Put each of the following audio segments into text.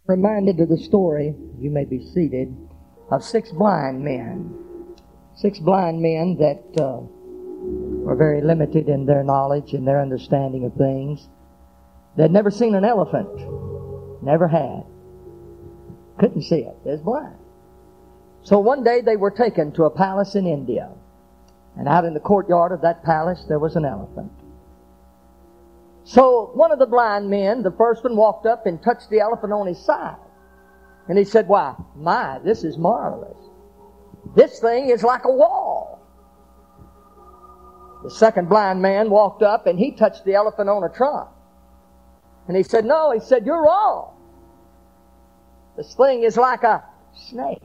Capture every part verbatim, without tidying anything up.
Reminded of the story, you may be seated, of six blind men. Six blind men that uh, were very limited in their knowledge and their understanding of things. They'd never seen an elephant. Never had. Couldn't see it. They was blind. So one day they were taken to a palace in India. And out in the courtyard of that palace there was an elephant. So one of the blind men, the first one, walked up and touched the elephant on his side. And he said, "Why, my, this is marvelous. This thing is like a wall." The second blind man walked up and he touched the elephant on a trunk. And he said, "No," he said, "you're wrong. This thing is like a snake."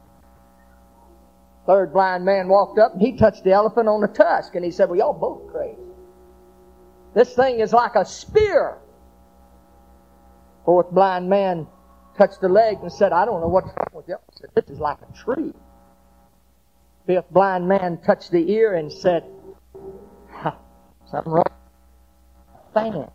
Third blind man walked up and he touched the elephant on the tusk. And he said, "Well, y'all both crazy. This thing is like a spear." Fourth blind man touched the leg and said, "I don't know what's wrong with you." He said, "This is like a tree." Fifth blind man touched the ear and said, "Ha, something wrong. Fan."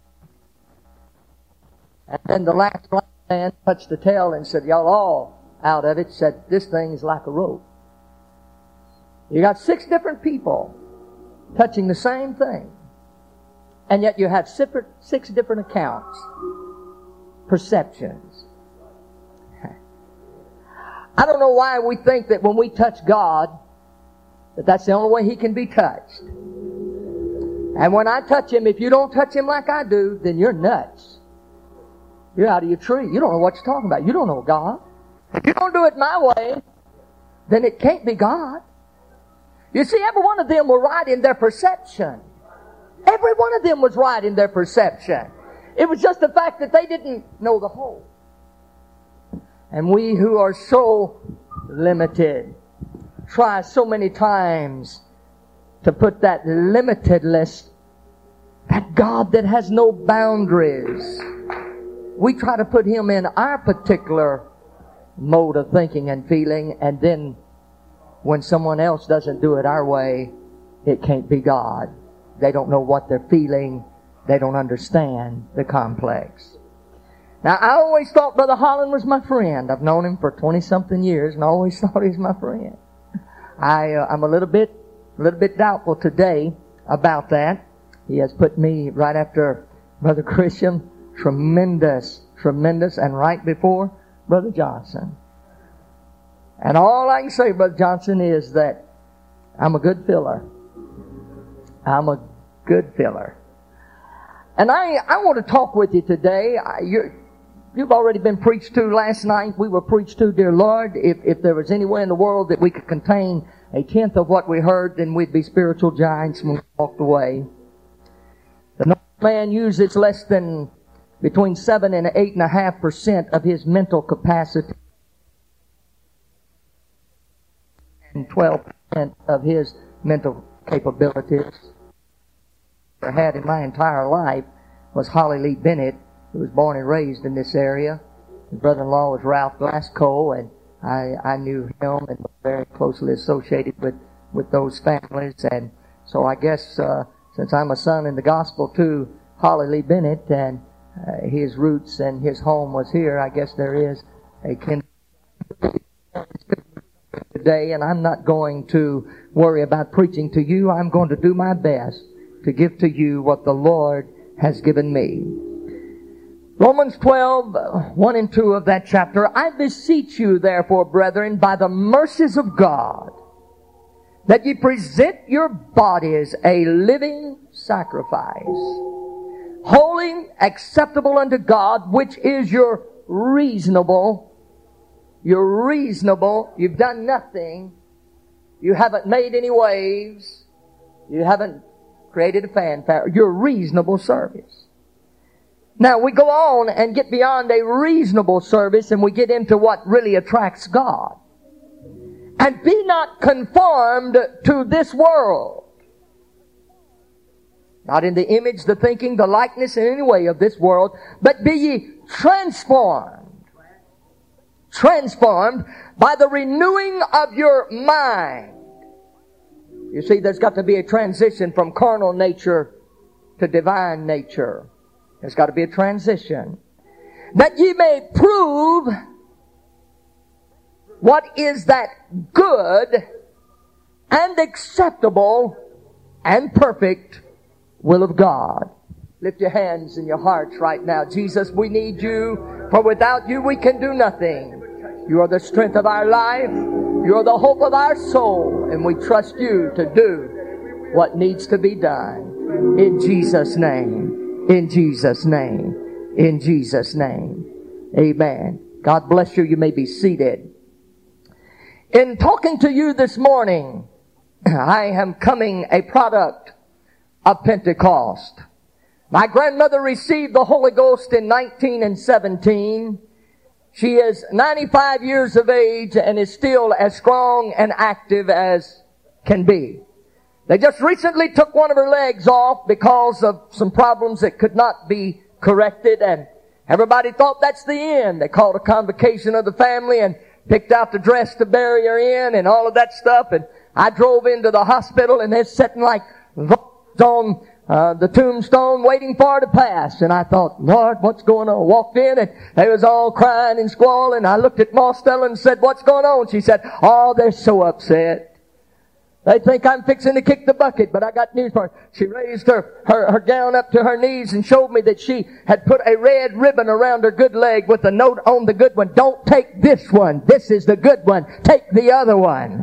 And then the last blind man touched the tail and said, "Y'all all out of it," said, "This thing is like a rope." You got six different people touching the same thing. And yet you have six different accounts, perceptions. I don't know why we think that when we touch God, that that's the only way He can be touched. And when I touch Him, if you don't touch Him like I do, then you're nuts. You're out of your tree. You don't know what you're talking about. You don't know God. If you don't do it my way, then it can't be God. You see, every one of them were right in their perception. Every one of them was right in their perception. It was just the fact that they didn't know the whole. And we who are so limited try so many times to put that limitedness, that God that has no boundaries, we try to put Him in our particular mode of thinking and feeling, and then when someone else doesn't do it our way, it can't be God. They don't know what they're feeling. They don't understand the complex. Now, I always thought Brother Holland was my friend. I've known him for twenty-something years and I always thought he was my friend. I, uh, I'm a little bit, a little bit doubtful today about that. He has put me right after Brother Christian, tremendous, tremendous, and right before Brother Johnson. And all I can say, Brother Johnson, is that I'm a good filler. I'm a good filler. And I, I want to talk with you today. I, you're, you've already been preached to last night. We were preached to, dear Lord, if, if there was anywhere in the world that we could contain a tenth of what we heard, then we'd be spiritual giants when we walked away. The normal man uses less than between seven and eight and a half percent of his mental capacity, and twelve percent of his mental capabilities. I had in my entire life was Holly Lee Bennett, who was born and raised in this area. His brother-in-law was Ralph Glasgow, and I, I knew him and was very closely associated with, with those families. And so I guess uh, since I'm a son in the gospel to Holly Lee Bennett, and uh, his roots and his home was here, I guess there is a kindred today. And I'm not going to worry about preaching to you. I'm going to do my best to give to you what the Lord has given me. Romans twelve, one and two of that chapter. I beseech you, therefore, brethren, by the mercies of God, that ye present your bodies a living sacrifice, holy, acceptable unto God, which is your reasonable, your reasonable, you've done nothing, you haven't made any waves, you haven't created a fanfare, your reasonable service. Now we go on and get beyond a reasonable service and we get into what really attracts God. And be not conformed to this world. Not in the image, the thinking, the likeness in any way of this world, but be ye transformed. Transformed by the renewing of your mind. You see, there's got to be a transition from carnal nature to divine nature. There's got to be a transition. That ye may prove what is that good and acceptable and perfect will of God. Lift your hands and your hearts right now. Jesus, we need you, for without you we can do nothing. You are the strength of our life. You are the hope of our soul, and we trust you to do what needs to be done. In Jesus' name. In Jesus' name. In Jesus' name. Amen. God bless you. You may be seated. In talking to you this morning, I am coming a product of Pentecost. My grandmother received the Holy Ghost in nineteen seventeen. She is ninety-five years of age and is still as strong and active as can be. They just recently took one of her legs off because of some problems that could not be corrected, and everybody thought that's the end. They called a convocation of the family and picked out the dress to bury her in and all of that stuff, and I drove into the hospital and they're sitting like on Uh, the tombstone waiting for her to pass. And I thought, Lord, what's going on? Walked in and they was all crying and squalling. I looked at Ma Stella and said, what's going on? She said, oh, they're so upset. They think I'm fixing to kick the bucket, but I got news for her. She raised her, her, her gown up to her knees and showed me that she had put a red ribbon around her good leg with a note on the good one. Don't take this one. This is the good one. Take the other one.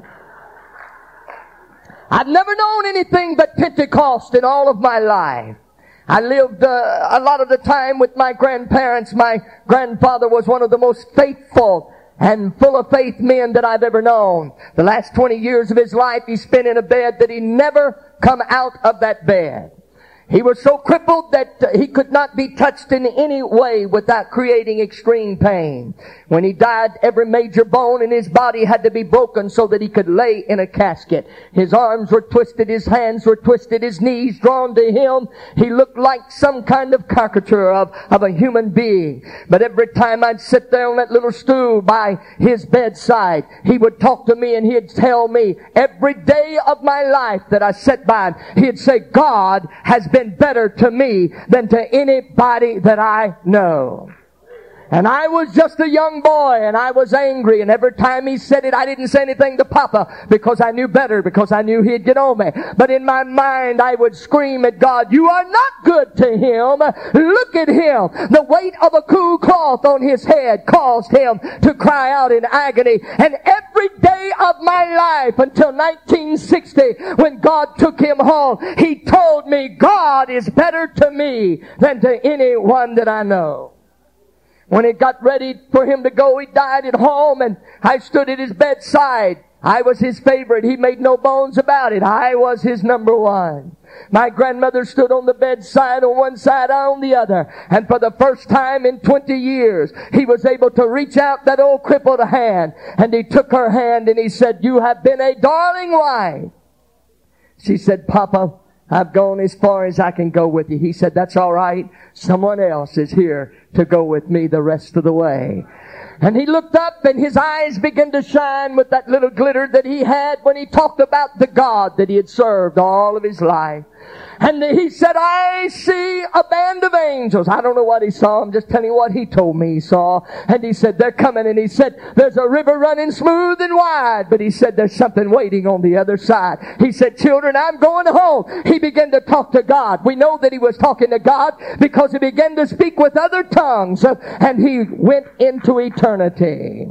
I've never known anything but Pentecost in all of my life. I lived uh, a lot of the time with my grandparents. My grandfather was one of the most faithful and full of faith men that I've ever known. The last twenty years of his life he spent in a bed that he never come out of that bed. He was so crippled that uh, he could not be touched in any way without creating extreme pain. When he died, every major bone in his body had to be broken so that he could lay in a casket. His arms were twisted, his hands were twisted, his knees drawn to him. He looked like some kind of caricature of, of a human being. But every time I'd sit there on that little stool by his bedside, he would talk to me and he'd tell me every day of my life that I sat by him, he'd say, God has been better to me than to anybody that I know. And I was just a young boy and I was angry, and every time he said it I didn't say anything to Papa because I knew better, because I knew he'd get on me. But in my mind I would scream at God, you are not good to him. Look at him. The weight of a cool cloth on his head caused him to cry out in agony. And every day of my life until nineteen sixty, when God took him home, he told me God is better to me than to anyone that I know. When it got ready for him to go, he died at home, and I stood at his bedside. I was his favorite. He made no bones about it. I was his number one. My grandmother stood on the bedside on one side, I on the other. And for the first time in twenty years, he was able to reach out that old crippled hand. And he took her hand and he said, you have been a darling wife. She said, Papa, I've gone as far as I can go with you. He said, that's all right. Someone else is here to go with me the rest of the way. And he looked up and his eyes began to shine with that little glitter that he had when he talked about the God that he had served all of his life. And he said, I see a band of angels. I don't know what he saw. I'm just telling you what he told me he saw. And he said, they're coming. And he said, there's a river running smooth and wide. But he said, there's something waiting on the other side. He said, children, I'm going home. He began to talk to God. We know that he was talking to God because he began to speak with other tongues. And he went into eternity.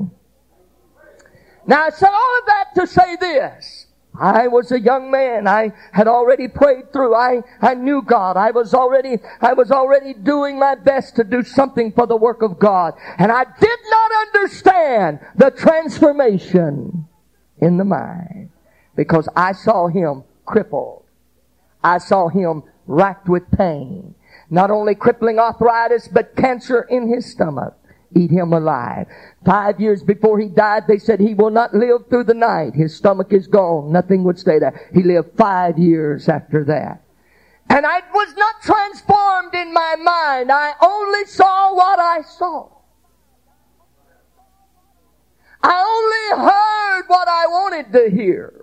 Now I said all of that to say this. I was a young man. I had already prayed through. I, I knew God. I was already, I was already doing my best to do something for the work of God. And I did not understand the transformation in the mind because I saw him crippled. I saw him racked with pain. Not only crippling arthritis, but cancer in his stomach. Eat him alive. Five years before he died, they said he will not live through the night. His stomach is gone. Nothing would stay there. He lived five years after that. And I was not transformed in my mind. I only saw what I saw. I only heard what I wanted to hear.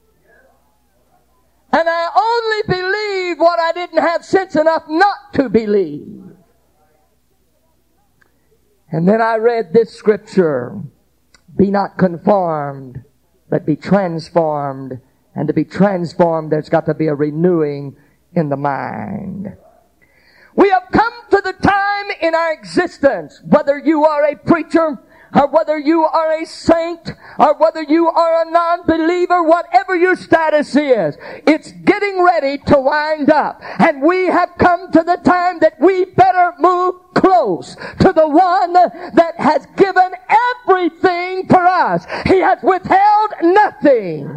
And I only believed what I didn't have sense enough not to believe. And then I read this scripture. Be not conformed, but be transformed. And to be transformed, there's got to be a renewing in the mind. We have come to the time in our existence, whether you are a preacher, or whether you are a saint, or whether you are a non-believer, whatever your status is, it's getting ready to wind up. And we have come to the time that we better move close to the one that has given everything for us. He has withheld nothing.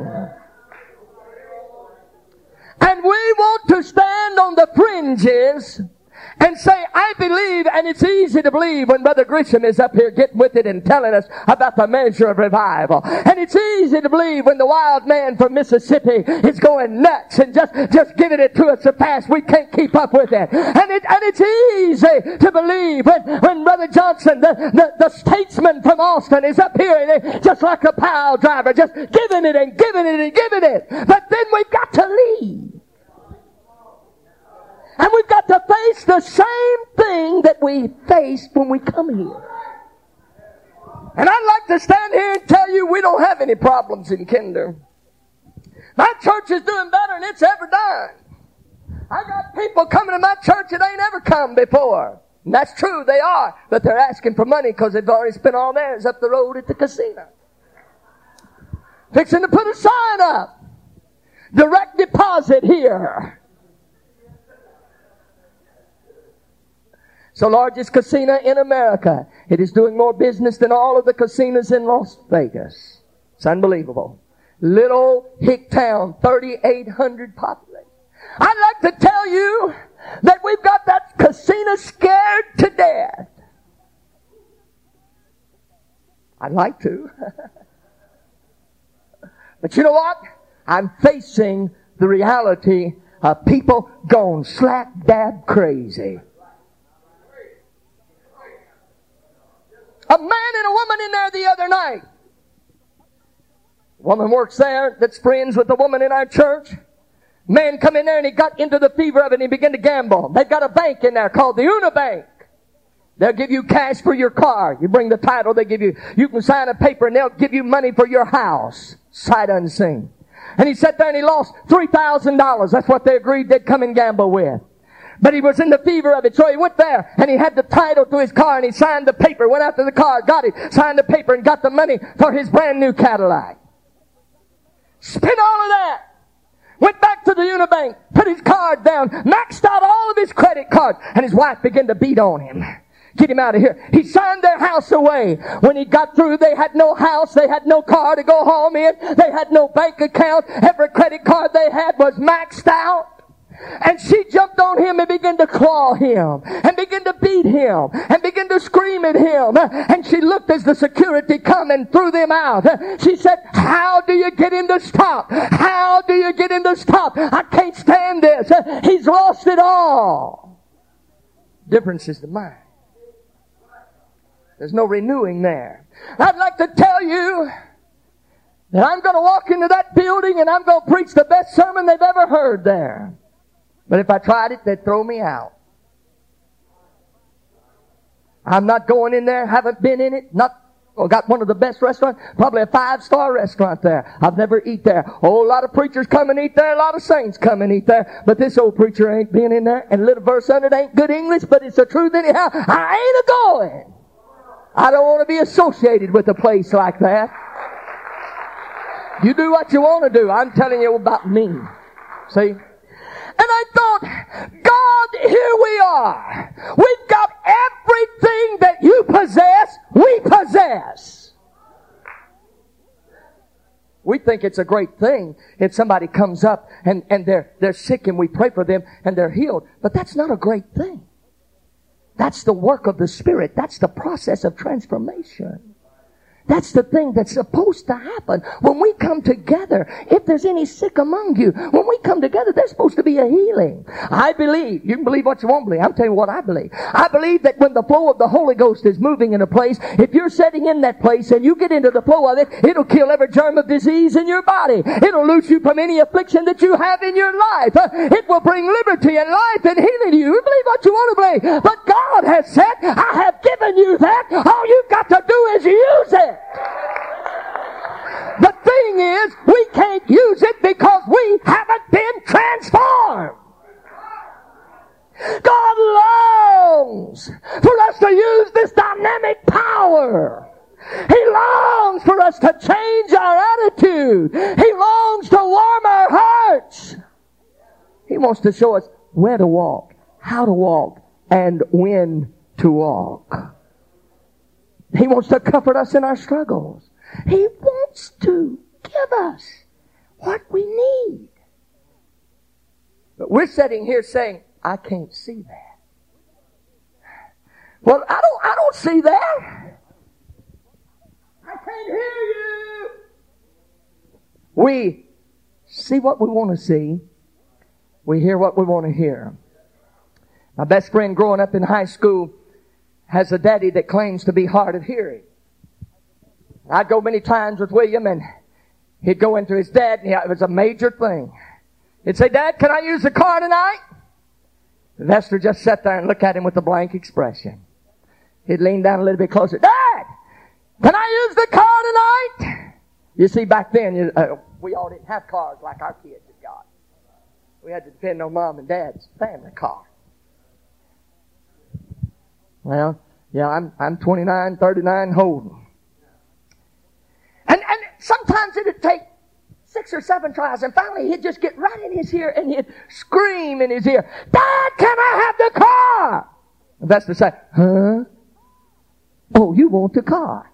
And we want to stand on the fringes and say, I believe, and it's easy to believe when Brother Grisham is up here getting with it and telling us about the measure of revival. And it's easy to believe when the wild man from Mississippi is going nuts and just, just giving it to us so fast we can't keep up with it. And it, and it's easy to believe when, when Brother Johnson, the, the, the statesman from Austin, is up here and it, just like a pile driver, just giving it and giving it and giving it. But then we've got to leave. And we've got to face the same thing that we faced when we come here. And I'd like to stand here and tell you we don't have any problems in Kinder. My church is doing better than it's ever done. I got people coming to my church that ain't ever come before. And that's true, they are. But they're asking for money because they've already spent all theirs up the road at the casino. Fixing to put a sign up. Direct deposit here. It's the largest casino in America. It is doing more business than all of the casinos in Las Vegas. It's unbelievable. Little hick town, thirty-eight hundred population. I'd like to tell you that we've got that casino scared to death. I'd like to. But you know what? I'm facing the reality of people gone slap dab crazy. A man and a woman in there the other night. A woman works there that's friends with the woman in our church. Man come in there and he got into the fever of it and he began to gamble. They've got a bank in there called the Una Bank. They'll give you cash for your car. You bring the title, they give you, you can sign a paper and they'll give you money for your house. Sight unseen. And he sat there and he lost three thousand dollars. That's what they agreed they'd come and gamble with. But he was in the fever of it, so he went there and he had the title to his car and he signed the paper, went after the car, got it, signed the paper and got the money for his brand new Cadillac. Spent all of that. Went back to the Unibank, put his card down, maxed out all of his credit cards, and his wife began to beat on him. Get him out of here. He signed their house away. When he got through, they had no house, they had no car to go home in, they had no bank account, every credit card they had was maxed out. And she jumped on him and began to claw him and began to beat him and began to scream at him. And she looked as the security come and threw them out. She said, how do you get him to stop? How do you get him to stop? I can't stand this. He's lost it all. Difference is the mind. There's no renewing there. I'd like to tell you that I'm going to walk into that building and I'm going to preach the best sermon they've ever heard there. But if I tried it, they'd throw me out. I'm not going in there, haven't been in it, not, well, got one of the best restaurants, probably a five-star restaurant there. I've never eat there. Oh, a lot of preachers come and eat there, a lot of saints come and eat there, but this old preacher ain't been in there, and a little verse under it ain't good English, but it's the truth anyhow. I ain't a-going. I don't want to be associated with a place like that. You do what you want to do. I'm telling you about me. See? And I thought, God, here we are. We've got everything that you possess, we possess. We think it's a great thing if somebody comes up and, and they're, they're sick and we pray for them and they're healed. But that's not a great thing. That's the work of the Spirit. That's the process of transformation. That's the thing that's supposed to happen when we come together. If there's any sick among you, when we come together, there's supposed to be a healing. I believe, you can believe what you want to believe. I'm telling you what I believe. I believe that when the flow of the Holy Ghost is moving in a place, if you're sitting in that place and you get into the flow of it, it'll kill every germ of disease in your body. It'll loose you from any affliction that you have in your life. It will bring liberty and life and healing to you. You believe what you want to believe. But God has said, I have given you that. All you've got to do is use it. power. He longs for us to change our attitude. He longs to warm our hearts. He wants to show us where to walk, how to walk, and when to walk. He wants to comfort us in our struggles. He wants to give us what we need. But we're sitting here saying, I can't see that. Well, I don't, I don't see that. I can't hear you. We see what we want to see. We hear what we want to hear. My best friend growing up in high school has a daddy that claims to be hard of hearing. I'd go many times with William, and he'd go into his dad, and it was a major thing. He'd say, Dad, can I use the car tonight? Vester just sat there and looked at him with a blank expression. He'd lean down a little bit closer. Dad, can I use the car tonight? You see, back then, you, uh, we all didn't have cars like our kids have got. We had to depend on Mom and Dad's family car. Well, yeah, I'm I'm twenty-nine, thirty-nine, holding. And and sometimes it'd take six or seven tries, and finally he'd just get right in his ear and he'd scream in his ear, Dad, can I have the car? And Vester say, huh? Oh, you want the car.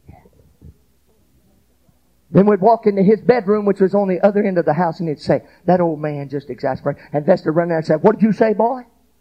Then we'd walk into his bedroom, which was on the other end of the house, and he'd say, that old man just exasperated. And Vester run there and said, what did you say, boy?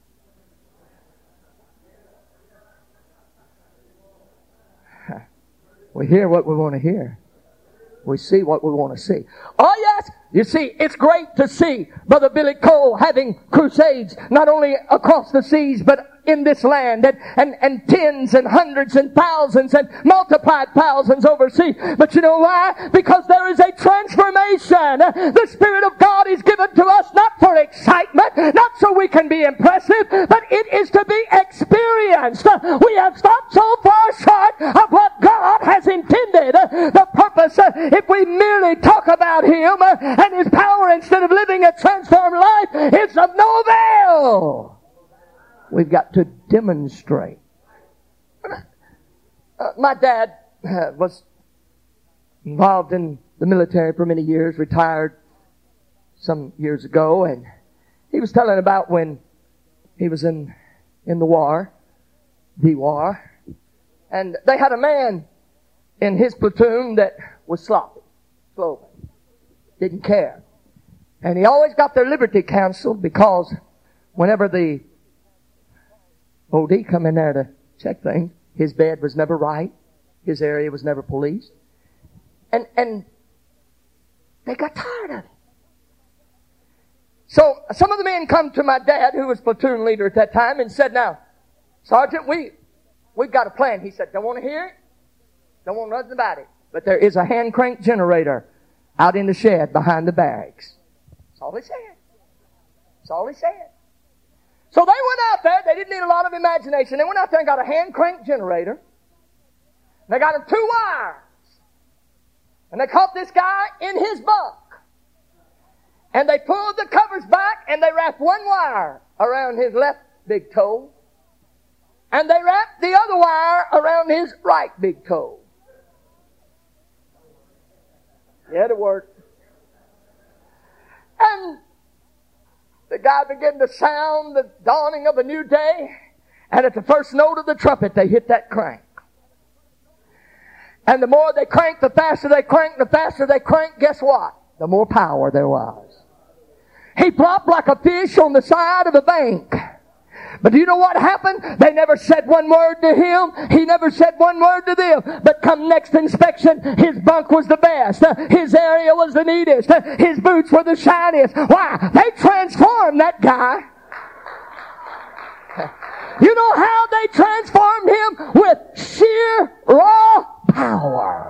We hear what we want to hear. We see what we want to see. Oh yes, you see, it's great to see Brother Billy Cole having crusades, not only across the seas, but in this land, and, and, and tens and hundreds and thousands and multiplied thousands overseas. But you know why? Because there is a transformation. The Spirit of God is given to us not for excitement, not so we can be impressive, but it is to be experienced. We have stopped so far short of what God has intended. The purpose, if we merely talk about Him and His power instead of living a transformed life, is of no avail. We've got to demonstrate. Uh, my dad uh, was involved in the military for many years, retired some years ago, and he was telling about when he was in in the war, the war, and they had a man in his platoon that was sloppy, slow, didn't care. And he always got their liberty counseled, because whenever the O D come in there to check things, his bed was never right. His area was never policed. And, and they got tired of it. So some of the men come to my dad, who was platoon leader at that time, and said, now, Sergeant, we, we've got a plan. He said, don't want to hear it. Don't want nothing about it. But there is a hand crank generator out in the shed behind the barracks. That's all he said. That's all he said. So they went out there. They didn't need a lot of imagination. They went out there and got a hand crank generator. They got him two wires. And they caught this guy in his bunk. And they pulled the covers back and they wrapped one wire around his left big toe. And they wrapped the other wire around his right big toe. Yeah, it worked. And the guy began to sound the dawning of a new day. And at the first note of the trumpet, they hit that crank. And the more they cranked, the faster they cranked, the faster they cranked, guess what? The more power there was. He flopped like a fish on the side of a bank. But do you know what happened? They never said one word to him. He never said one word to them. But come next inspection, his bunk was the best. His area was the neatest. His boots were the shiniest. Why? They transformed that guy. You know how they transformed him? With sheer raw power.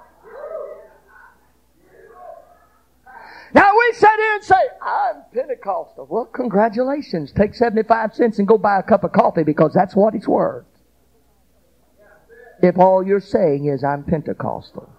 Now we sit here and say, I'm Pentecostal. Well, congratulations. Take seventy-five cents and go buy a cup of coffee, because that's what it's worth. If all you're saying is, I'm Pentecostal.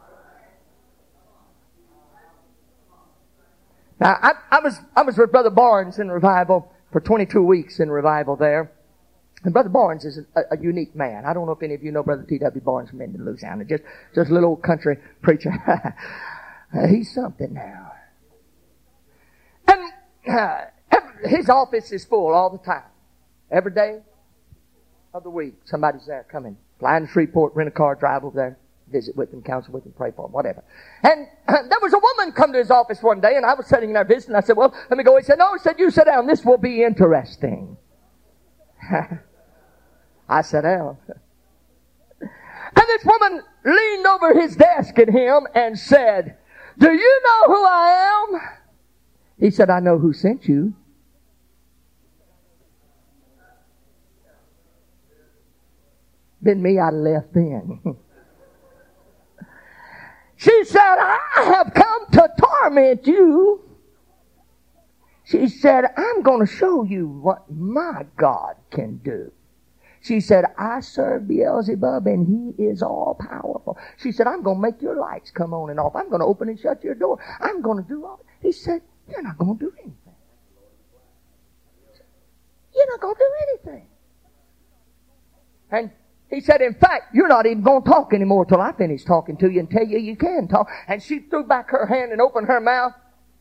Now, I, I was I was with Brother Barnes in revival for twenty-two weeks in revival there. And Brother Barnes is a, a unique man. I don't know if any of you know Brother T W Barnes from Minden, Louisiana. Just, just a little old country preacher. uh, he's something now. And uh, every, his office is full all the time. Every day of the week, somebody's there coming. Flying to Shreveport, rent a car, drive over there, visit with them, counsel with them, pray for them, whatever. And uh, there was a woman come to his office one day, and I was sitting there visiting. I said, well, let me go. He said, no. He said, you sit down. This will be interesting. I sat down. And this woman leaned over his desk at him and said, do you know who I am? He said, I know who sent you. Been me, I'd left then. She said, I have come to torment you. She said, I'm going to show you what my God can do. She said, I serve Beelzebub and he is all powerful. She said, I'm going to make your lights come on and off. I'm going to open and shut your door. I'm going to do all. He said, you're not going to do anything. You're not going to do anything. And he said, in fact, you're not even going to talk anymore till I finish talking to you and tell you you can talk. And she threw back her hand and opened her mouth.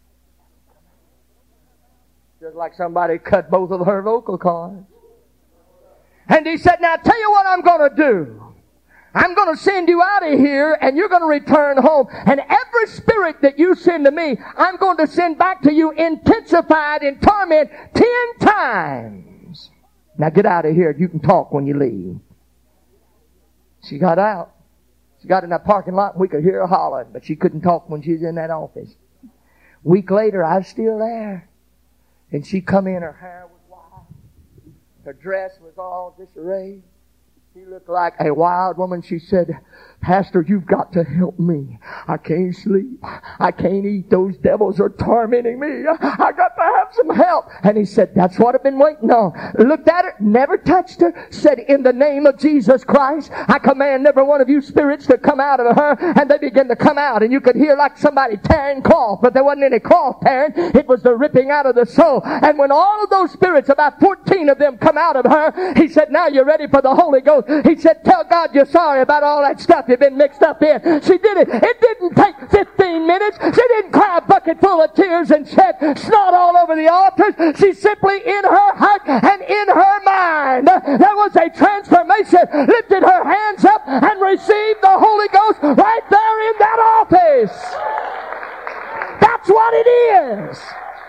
Just like somebody cut both of her vocal cords. And he said, now tell you what I'm going to do. I'm going to send you out of here and you're going to return home. And every spirit that you send to me, I'm going to send back to you intensified in torment ten times. Now get out of here. You can talk when you leave. She got out. She got in that parking lot and we could hear her hollering, but she couldn't talk when she was in that office. Week later, I was still there. And she come in, her hair was wild. Her dress was all disarrayed. She looked like a wild woman. She said, Pastor, you've got to help me. I can't sleep. I can't eat. Those devils are tormenting me. I got to have some help. And he said, that's what I've been waiting on. Looked at her, never touched her, said, in the name of Jesus Christ, I command every one of you spirits to come out of her. And they began to come out. And you could hear like somebody tearing cloth, but there wasn't any cloth tearing. It was the ripping out of the soul. And when all of those spirits, about fourteen of them, come out of her, he said, now you're ready for the Holy Ghost. He said, tell God you're sorry about all that stuff you've been mixed up in. She did it. It didn't take fifteen minutes. She didn't cry a bucket full of tears and shed snot all over the altars. She simply, in her heart and in her mind, there was a transformation. Lifted her hands up and received the Holy Ghost right there in that office. That's what it is.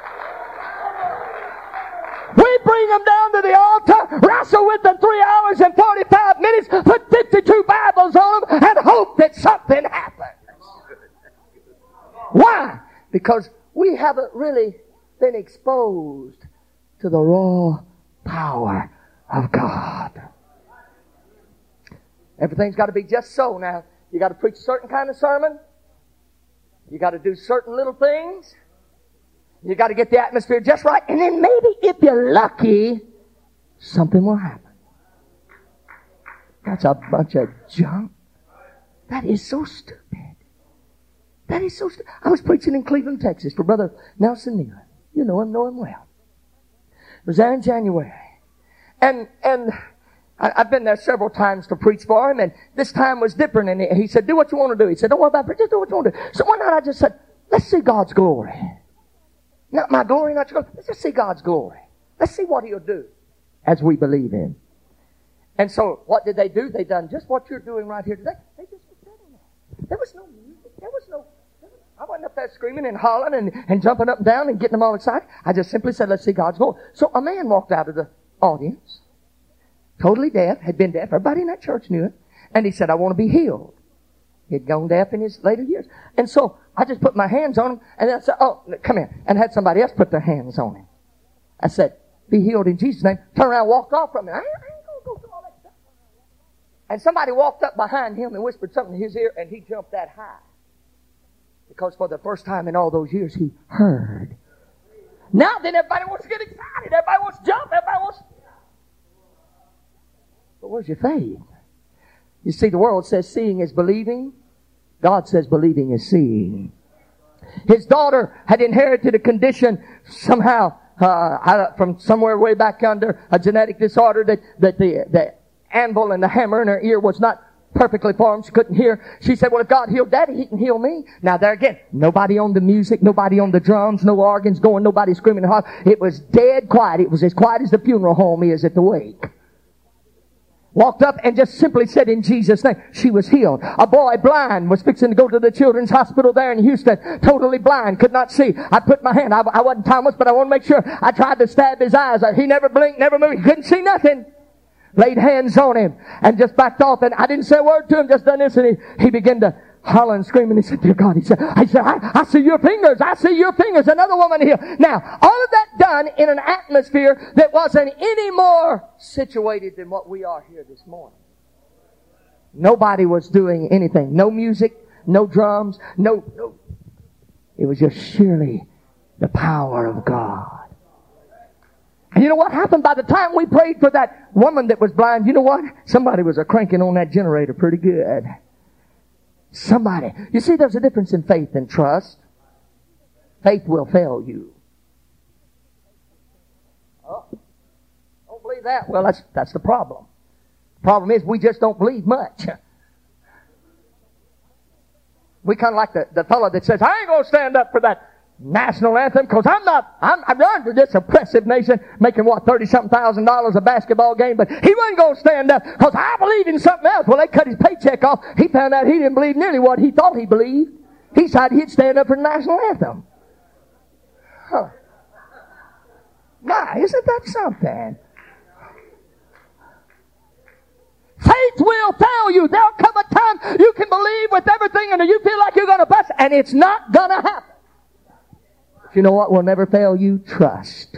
We bring them down to the altar, wrestle with them three hours and forty-five minutes, put fifty-two Bibles on them, and hope that something happens. Why? Because we haven't really been exposed to the raw power of God. Everything's got to be just so. Now, you got to preach a certain kind of sermon. You got to do certain little things. You got to get the atmosphere just right, and then maybe, if you're lucky, something will happen. That's a bunch of junk. That is so stupid. That is so stupid. I was preaching in Cleveland, Texas for Brother Nelson Nealon. You know him, know him well. It was there in January. And, and I, I've been there several times to preach for him, and this time was different. And he, he said, do what you want to do. He said, don't worry about it, just do what you want to do. So one night I just said, let's see God's glory. Not my glory, not your glory. Let's just see God's glory. Let's see what He'll do as we believe in. And so, what did they do? They done just what you're doing right here today. They just were sitting there. There was no music. There was no... I wasn't up there screaming and hollering and, and jumping up and down and getting them all excited. I just simply said, let's see God's glory. So a man walked out of the audience, totally deaf, had been deaf. Everybody in that church knew it. And he said, I want to be healed. He had gone deaf in his later years. And so I just put my hands on him, and then I said, oh, come here. And had somebody else put their hands on him. I said, be healed in Jesus' name. Turned around, walked off from him. I ain't, I ain't going to go through all that stuff. And somebody walked up behind him and whispered something in his ear, and he jumped that high. Because for the first time in all those years, he heard. Now then, everybody wants to get excited. Everybody wants to jump. Everybody wants to... But where's your faith? You see, the world says seeing is believing. God says believing is seeing. His daughter had inherited a condition somehow uh, I, from somewhere way back under a genetic disorder that, that the, the anvil and the hammer in her ear was not perfectly formed. She couldn't hear. She said, well, if God healed Daddy, He can heal me. Now there again, nobody on the music, nobody on the drums, no organs going, nobody screaming and hollering. It was dead quiet. It was as quiet as the funeral home is at the wake. Walked up and just simply said, in Jesus' name, she was healed. A boy blind was fixing to go to the children's hospital there in Houston. Totally blind, could not see. I put my hand, I, I wasn't Thomas, but I want to make sure. I tried to stab his eyes. He never blinked, never moved. He couldn't see nothing. Laid hands on him and just backed off, and I didn't say a word to him, just done this, and he, he began to holler and scream, and he said, dear God, he said, I said, I, I see your fingers, I see your fingers, another woman here. Now, all of that done in an atmosphere that wasn't any more situated than what we are here this morning. Nobody was doing anything. No music, no drums, no, no. It was just sheerly the power of God. And you know what happened? By the time we prayed for that woman that was blind, you know what? Somebody was a cranking on that generator pretty good. Somebody. You see, there's a difference in faith and trust. Faith will fail you. Oh, don't believe that. Well, that's, that's the problem. The problem is we just don't believe much. We kind of like the, the fellow that says, I ain't going to stand up for that national anthem, because I'm not, I'm, I'm under this oppressive nation making what, thirty-something thousand dollars a basketball game, but he wasn't going to stand up because I believe in something else. Well, they cut his paycheck off. He found out he didn't believe nearly what he thought he believed. He decided he'd stand up for the national anthem. Huh. Now, isn't that something? Faith will fail you. There'll come a time you can believe with everything and you feel like you're going to bust, and it's not going to happen. You know what will never fail you? Trust.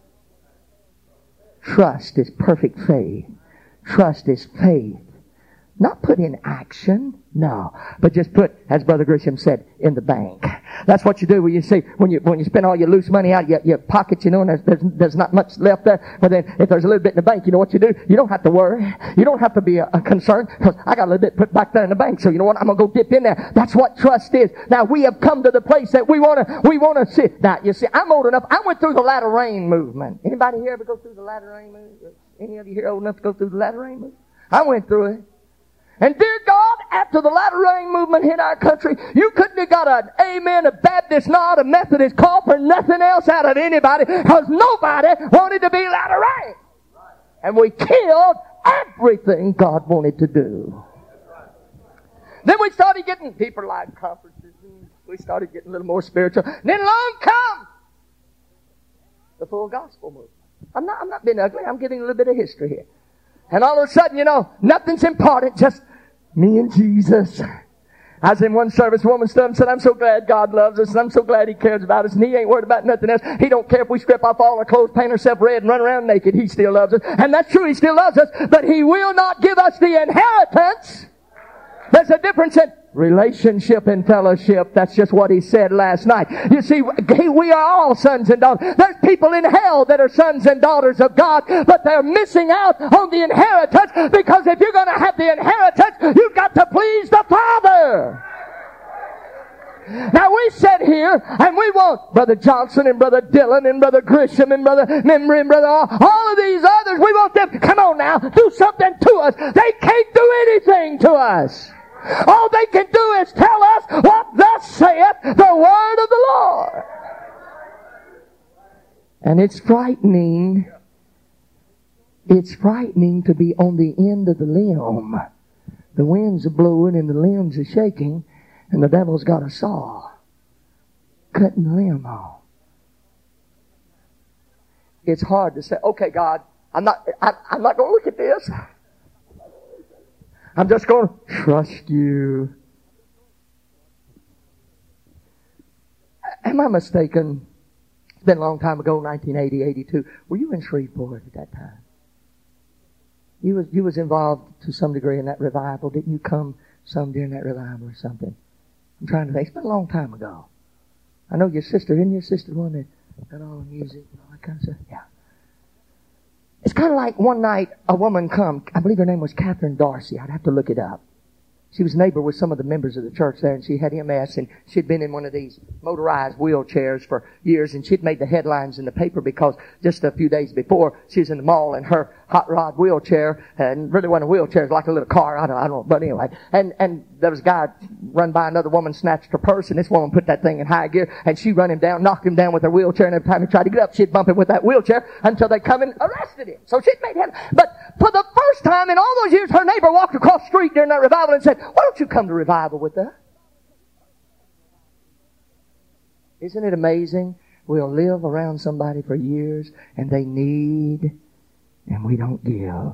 Trust is perfect faith. Trust is faith. Not put in action. No. But just put, as Brother Grisham said, in the bank. That's what you do when you see, when you, when you spend all your loose money out of your, your pockets, you know, and there's, there's, there's not much left there. But then if there's a little bit in the bank, you know what you do? You don't have to worry. You don't have to be a, a concern, because I got a little bit put back there in the bank. So you know what? I'm going to go dip in there. That's what trust is. Now we have come to the place that we want to, we want to see. Now you see, I'm old enough. I went through the latter rain movement. Anybody here ever go through the latter rain movement? Any of you here old enough to go through the latter rain movement? I went through it. And dear God, after the latter rain movement hit our country, you couldn't have got an amen, a Baptist nod, a Methodist call for nothing else out of anybody, because nobody wanted to be latter rain. And we killed everything God wanted to do. Then we started getting deeper life conferences, and we started getting a little more spiritual. And then along come the full gospel movement. I'm not, I'm not being ugly. I'm giving a little bit of history here. And all of a sudden, you know, nothing's important, just me and Jesus. I was in one service, a woman stood and said, I'm so glad God loves us, and I'm so glad He cares about us, and He ain't worried about nothing else. He don't care if we strip off all our clothes, paint ourselves red, and run around naked. He still loves us. And that's true, He still loves us, but He will not give us the inheritance. There's a difference in relationship and fellowship. That's just what He said last night. You see, we are all sons and daughters. There's people in hell that are sons and daughters of God, but they're missing out on the inheritance, because if you're going to have the inheritance, you've got to please the Father. Now we sit here and we want Brother Johnson and Brother Dillon and Brother Grisham and Brother Memory and Brother all, all of these others. We want them, come on now, do something to us. They can't do anything to us. All they can do is tell us what thus saith the word of the Lord. And it's frightening. It's frightening to be on the end of the limb. The winds are blowing and the limbs are shaking, and the devil's got a saw cutting the limb off. It's hard to say, okay, God, I'm not, I, I'm not going to look at this. I'm just going to trust you. Am I mistaken? It's been a long time ago, nineteen eighty, eighty-two. Were you in Shreveport at that time? You was, you was involved to some degree in that revival. Didn't you come some during that revival or something? I'm trying to think. It's been a long time ago. I know your sister. Isn't your sister the one that done all the music and all that kind of stuff? Yeah. It's kind of like one night a woman come. I believe her name was Catherine Darcy. I'd have to look it up. She was a neighbor with some of the members of the church there, and she had M S, and she'd been in one of these motorized wheelchairs for years, and she'd made the headlines in the paper because just a few days before, she was in the mall in her hot rod wheelchair, and really wasn't a wheelchair, it was like a little car, I don't, I don't know, but anyway. And, and there was a guy run by another woman, snatched her purse, and this woman put that thing in high gear, and she run him down, knocked him down with her wheelchair, and every time he tried to get up, she'd bump him with that wheelchair until they come and arrested him. So she'd made him, but for the first time in all those years, her neighbor walked across the street during that revival and said, why don't you come to revival with us? Isn't it amazing? We'll live around somebody for years and they need and we don't give.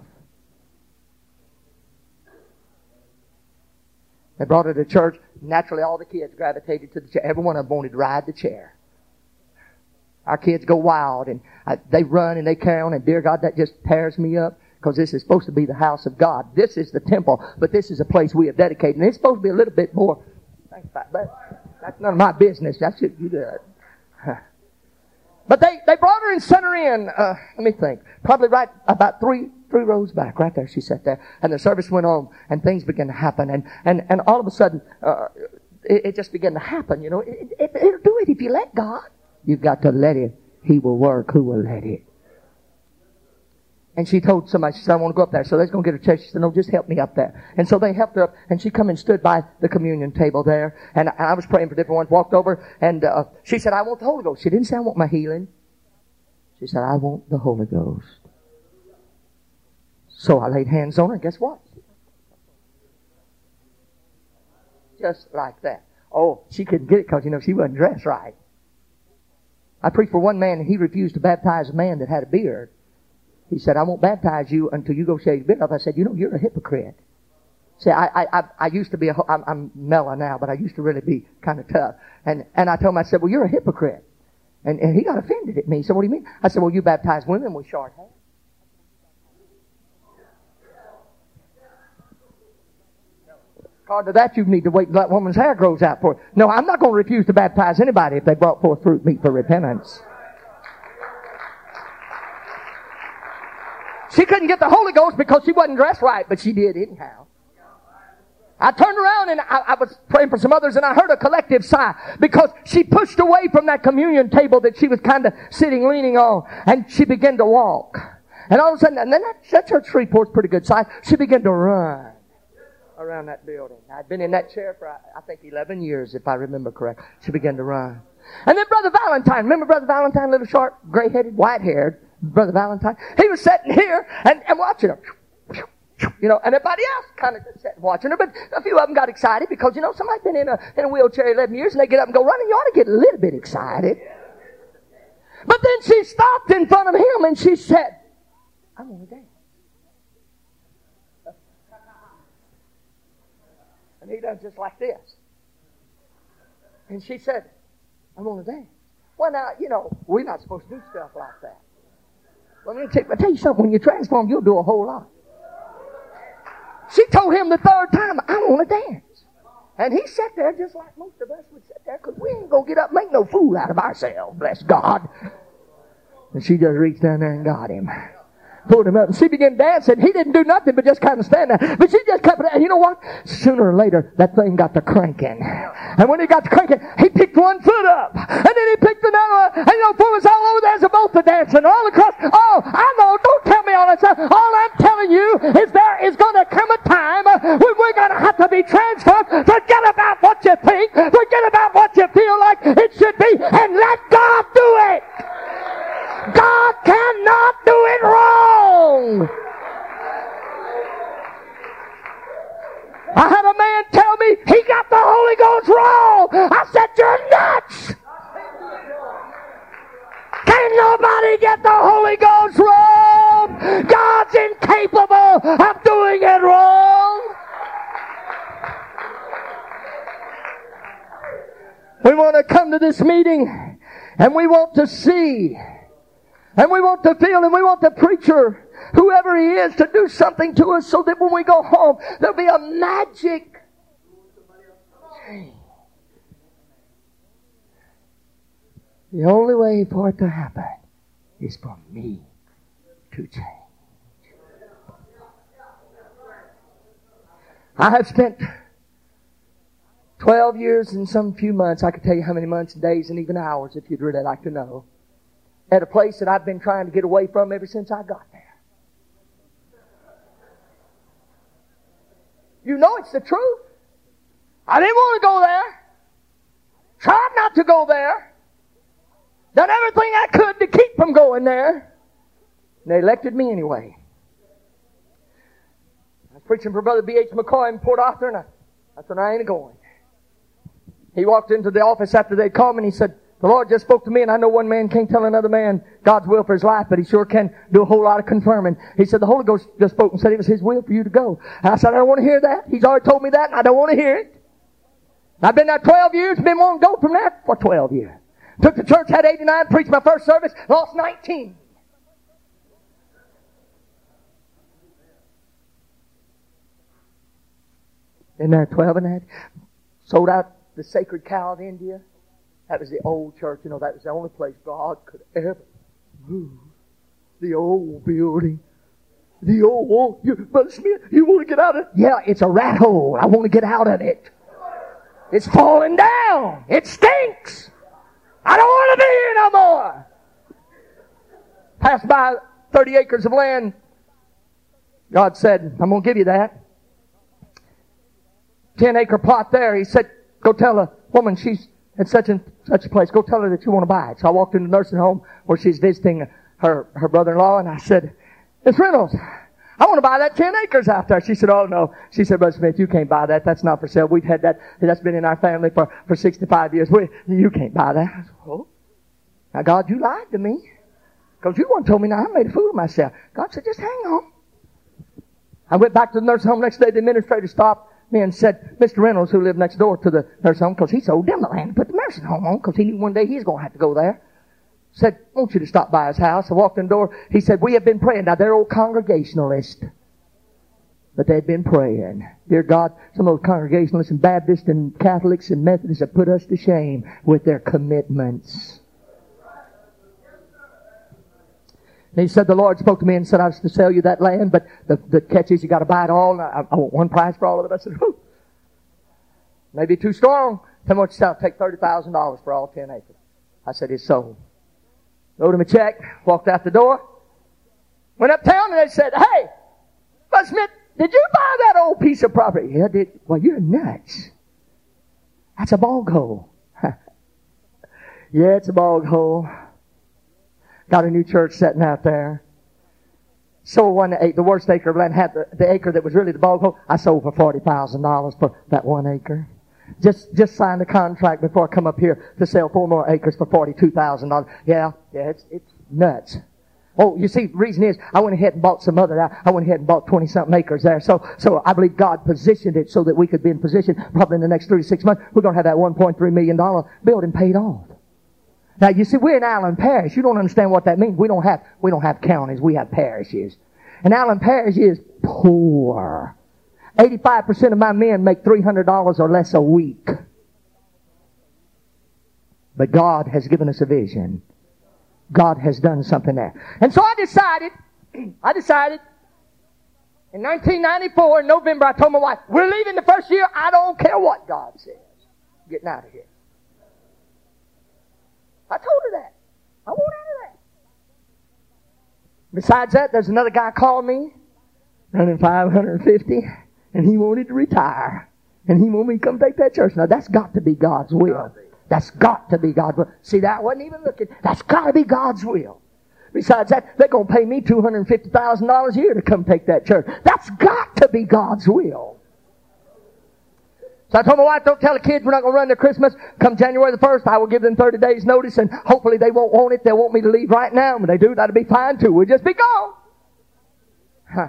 They brought her to church. Naturally, all the kids gravitated to the chair. Every one of them wanted to ride the chair. Our kids go wild and uh, they run and they carry on, and dear God, that just tears me up. Because this is supposed to be the house of God. This is the temple, but this is a place we have dedicated. And it's supposed to be a little bit more. That's none of my business. That's it. You do it. But they, they brought her and sent her in, uh, let me think, probably right about three, three rows back. Right there, she sat there. And the service went on, and things began to happen. And, and, and all of a sudden, uh, it, it just began to happen. You know, it, it, it'll do it if you let God. You've got to let it. He will work. Who will let it? And she told somebody, she said, I want to go up there. So they're going to get her check. She said, no, just help me up there. And so they helped her up, and she come and stood by the communion table there. And I was praying for different ones, walked over, and uh, she said, I want the Holy Ghost. She didn't say, I want my healing. She said, I want the Holy Ghost. So I laid hands on her, and guess what? Just like that. Oh, she couldn't get it because, you know, she wasn't dressed right. I preached for one man, and he refused to baptize a man that had a beard. He said, I won't baptize you until you go shave your beard off. I said, you know, you're a hypocrite. See, I, I, I used to be a, I'm, I'm mellow now, but I used to really be kind of tough. And, and I told him, I said, well, you're a hypocrite. And, and he got offended at me. He said, what do you mean? I said, well, you baptize women with short hair. According to that, you need to wait until that woman's hair grows out for it. No, I'm not going to refuse to baptize anybody if they brought forth fruit meet for repentance. She couldn't get the Holy Ghost because she wasn't dressed right, but she did anyhow. I turned around and I, I was praying for some others, and I heard a collective sigh because she pushed away from that communion table that she was kind of sitting, leaning on, and she began to walk. And all of a sudden, and then that, that church Shreveport's pretty good size, she began to run around that building. I'd been in that chair for, I think, eleven years, if I remember correct. She began to run. And then Brother Valentine, remember Brother Valentine, little short, gray-headed, white-haired, Brother Valentine? He was sitting here and, and watching her. You know, and everybody else kind of just sat watching her, but a few of them got excited because, you know, somebody's been in a, in a wheelchair eleven years and they get up and go running. You ought to get a little bit excited. But then she stopped in front of him and she said, I want to dance. And he done just like this. And she said, I want to dance. Well, now, you know, we're not supposed to do stuff like that. Well, let me tell, tell you something. When you transform, you'll do a whole lot. She told him the third time, I want to dance. And he sat there just like most of us would sit there, because we ain't going to get up and make no fool out of ourselves, bless God. And she just reached down there and got him. Pulled him up, and she began dancing. He didn't do nothing but just kind of stand there. But she just kept it. And you know what? Sooner or later, that thing got to cranking. And when he got to cranking, he picked one foot up. And then he picked another. And you know, foot was all over there. There's both the dancing all across. Oh, I know. Don't tell me all that stuff. All I'm telling you is there is going to come a time when we're going to have to be transformed. Forget about what you think. Forget about what you feel like it should be. And let God do it. God cannot do it wrong. I had a man tell me he got the Holy Ghost wrong. I said, you're nuts. Can nobody get the Holy Ghost wrong? God's incapable of doing it wrong. We want to come to this meeting and we want to see. And we want to feel, and we want the preacher, whoever he is, to do something to us so that when we go home, there'll be a magic change. The only way for it to happen is for me to change. I have spent Twelve years and some few months. I could tell you how many months and days and even hours if you'd really like to know. At a place that I've been trying to get away from ever since I got there. You know it's the truth. I didn't want to go there. Tried not to go there. Done everything I could to keep from going there. And they elected me anyway. I was preaching for Brother B H McCoy in Port Arthur, and I, I said, I ain't going. He walked into the office after they called me, and he said, the Lord just spoke to me, and I know one man can't tell another man God's will for his life, but he sure can do a whole lot of confirming. He said, the Holy Ghost just spoke and said it was His will for you to go. And I said, I don't want to hear that. He's already told me that, and I don't want to hear it. I've been there twelve years, been wanting to go from there for twelve years. Took the church, had eighty-nine, preached my first service, lost nineteen. Been there twelve and a half. Sold out the Sacred Cow of India. That was the old church. You know, that was the only place God could ever move. The old building. The old, oh, you, Brother Smith, you want to get out of it? Yeah, it's a rat hole. I want to get out of it. It's falling down. It stinks. I don't want to be here no more. Passed by thirty acres of land. God said, I'm going to give you that. Ten acre plot there. He said, go tell a woman she's in such and such a place. Go tell her that you want to buy it. So I walked into the nursing home where she's visiting her, her brother-in-law, and I said, Miss Reynolds, I want to buy that ten acres out there. She said, oh no. She said, Brother Smith, you can't buy that. That's not for sale. We've had that. That's been in our family for, for sixty-five years. We, you can't buy that. I said, oh. Now God, you lied to me. Because you one told me now I made a fool of myself. God said, just hang on. I went back to the nursing home next day. The administrator stopped me and said, Mister Reynolds, who lived next door to the nursing home, because he sold them the land and put the nursing home on, because he knew one day he was going to have to go there, said, I want you to stop by his house. I walked in the door. He said, we have been praying. Now, they're old Congregationalists, but they've been praying. Dear God, some of those Congregationalists and Baptists and Catholics and Methodists have put us to shame with their commitments. And he said, the Lord spoke to me and said, I was to sell you that land, but the, the catch is you got to buy it all. And I, I want one price for all of it. I said, whew, maybe too strong. Tell me what you sell. Take thirty thousand dollars for all ten acres. I said, it's sold. Wrote him a check, walked out the door, went uptown, and they said, hey, Brother Smith, did you buy that old piece of property? Yeah, I did. Well, you're nuts. That's a bog hole. Yeah, it's a bog hole. Got a new church setting out there. Sold one, the worst acre of land, had the, the acre that was really the bog hole. I sold for forty thousand dollars for that one acre. Just, just signed a contract before I come up here to sell four more acres for forty-two thousand dollars. Yeah, yeah, it's, it's nuts. Oh, you see, the reason is, I went ahead and bought some other, I went ahead and bought twenty-something acres there. So, so I believe God positioned it so that we could be in position, probably in the next three to six months, we're going to have that one point three million dollars building paid off. Now, you see, we're in Allen Parish. You don't understand what that means. We don't have, we don't have counties. We have parishes. And Allen Parish is poor. eighty-five percent of my men make three hundred dollars or less a week. But God has given us a vision. God has done something there. And so I decided, I decided, in nineteen ninety-four, in November, I told my wife, we're leaving the first year. I don't care what God says. Getting out of here. I told her that. I want out of that. Besides that, there's another guy called me, running five hundred fifty, and he wanted to retire. And he wanted me to come take that church. Now, that's got to be God's will. That's got to be God's will. See, that I wasn't even looking. That's got to be God's will. Besides that, they're going to pay me two hundred fifty thousand dollars a year to come take that church. That's got to be God's will. So I told my wife, don't tell the kids we're not going to run their Christmas. Come January the first, I will give them thirty days notice, and hopefully they won't want it. They'll want me to leave right now. When they do, that'll be fine too. We'll just be gone. Huh.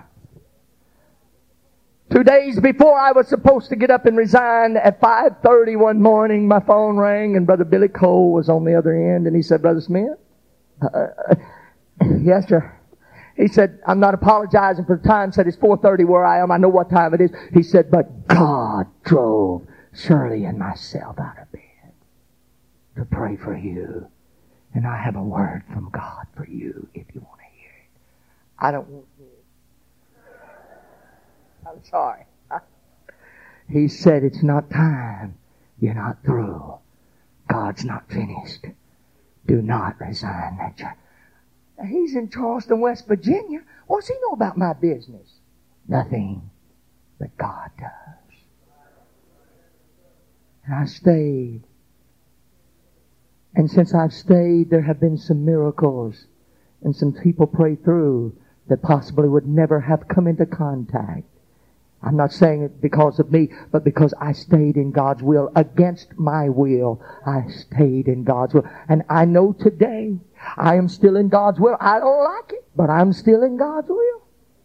Two days before I was supposed to get up and resign, at five thirty one morning, my phone rang, and Brother Billy Cole was on the other end, and he said, Brother Smith? Uh, yes, sir. He said, I'm not apologizing for the time. Said, it's four thirty where I am. I know what time it is. He said, but God drove Shirley and myself out of bed to pray for you. And I have a word from God for you if you want to hear it. I don't want to hear it. I'm sorry. He said, it's not time You're not through. God's not finished. Do not resign that church. Now, he's in Charleston, West Virginia. What's he know about my business? Nothing. But God does. And I stayed. And since I've stayed, there have been some miracles. And some people pray through that possibly would never have come into contact. I'm not saying it because of me, but because I stayed in God's will. Against my will, I stayed in God's will. And I know today, I am still in God's will. I don't like it, but I'm still in God's will.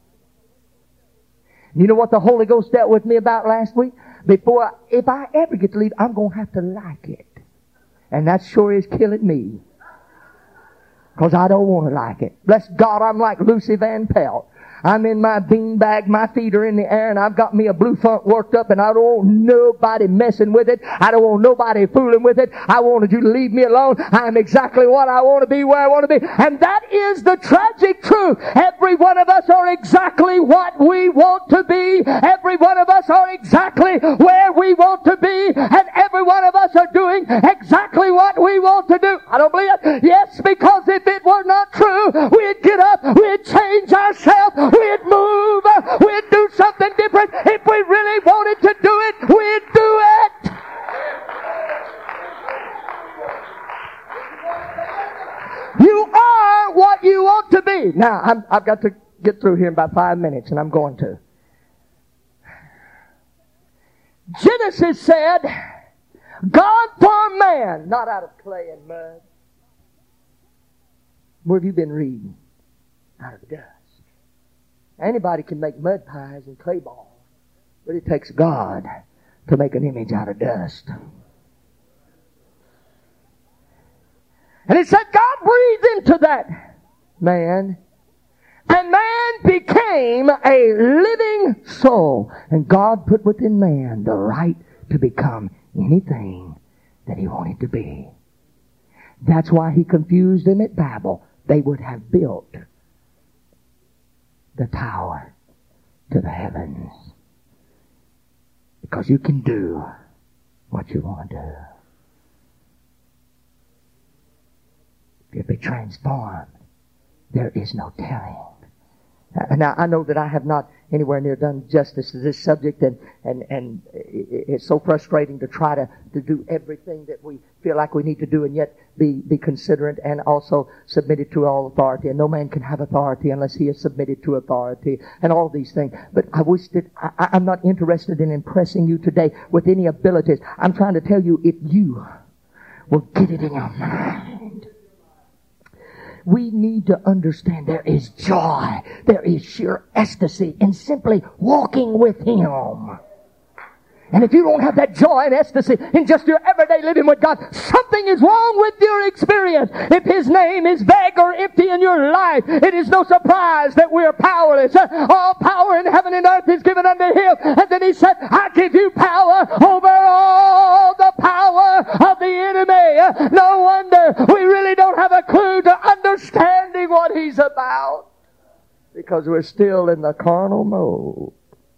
You know what the Holy Ghost dealt with me about last week? Before, if I ever get to leave, I'm going to have to like it. And that sure is killing me. Because I don't want to like it. Bless God, I'm like Lucy Van Pelt. I'm in my beanbag, my feet are in the air, and I've got me a blue funk worked up, and I don't want nobody messing with it. I don't want nobody fooling with it. I wanted you to leave me alone. I am exactly what I want to be, where I want to be. And that is the tragic truth. Every one of us are exactly what we want to be. Every one of us are exactly where we want to be. And every one of us are doing exactly what we want to do. I don't believe it. Yes, because if it were not true, we'd get up, we'd change ourselves, we'd move, we'd do something different. If we really wanted to do it, we'd do it. You are what you want to be. Now, I'm, I've got to get through here in about five minutes, and I'm going to. Genesis said, God formed man, not out of clay and mud. Where have you been reading? Out of dust. Anybody can make mud pies and clay balls, but it takes God to make an image out of dust. And it said God breathed into that man, and man became a living soul. And God put within man the right to become anything that he wanted to be. That's why he confused them at Babel. They would have built the tower to the heavens. Because you can do what you want to do. If you be transformed, there is no telling. Now, I know that I have not anywhere near done justice to this subject, and, and, and it's so frustrating to try to, to do everything that we feel like we need to do and yet be, be considerate and also submitted to all authority. And no man can have authority unless he is submitted to authority and all these things. But I wish that I, I'm not interested in impressing you today with any abilities. I'm trying to tell you, if you will get it in your mind, we need to understand there is joy, there is sheer ecstasy in simply walking with Him. And if you don't have that joy and ecstasy in just your everyday living with God, something is wrong with your experience. If His name is vague or empty in your life, it is no surprise that we are powerless. All power in heaven and earth is given unto Him. And then He said, I give you power over all the power of the enemy. No wonder we really don't have a clue to understanding what He's about, because we're still in the carnal mode.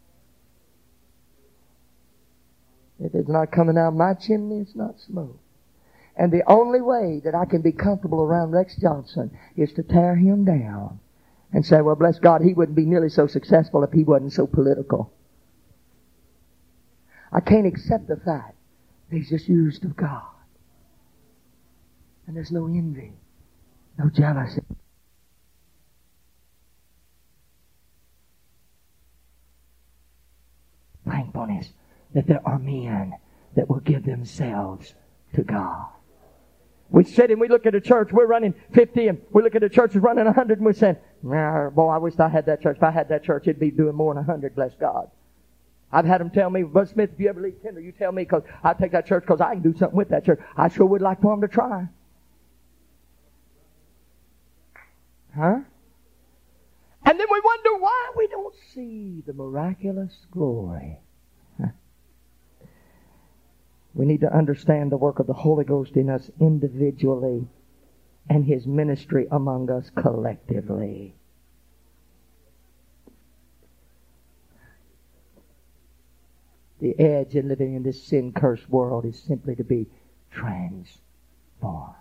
If it's not coming out my chimney, it's not smoke. And the only way that I can be comfortable around Rex Johnson is to tear him down and say, well, bless God, he wouldn't be nearly so successful if he wasn't so political. I can't accept the fact that he's just used of God. And there's no envy, no jealousy. Thankfulness that there are men that will give themselves to God. We sit and we look at a church, we're running fifty, and we look at a church that's running one hundred, and we're saying, nah, boy, I wish I had that church. If I had that church, it'd be doing more than one hundred, bless God. I've had them tell me, Brother Smith, if you ever leave Tender, you tell me, because I take that church because I can do something with that church. I sure would like for them to try. Huh? And then we wonder why we don't see the miraculous glory. We need to understand the work of the Holy Ghost in us individually and His ministry among us collectively. The edge in living in this sin-cursed world is simply to be transformed.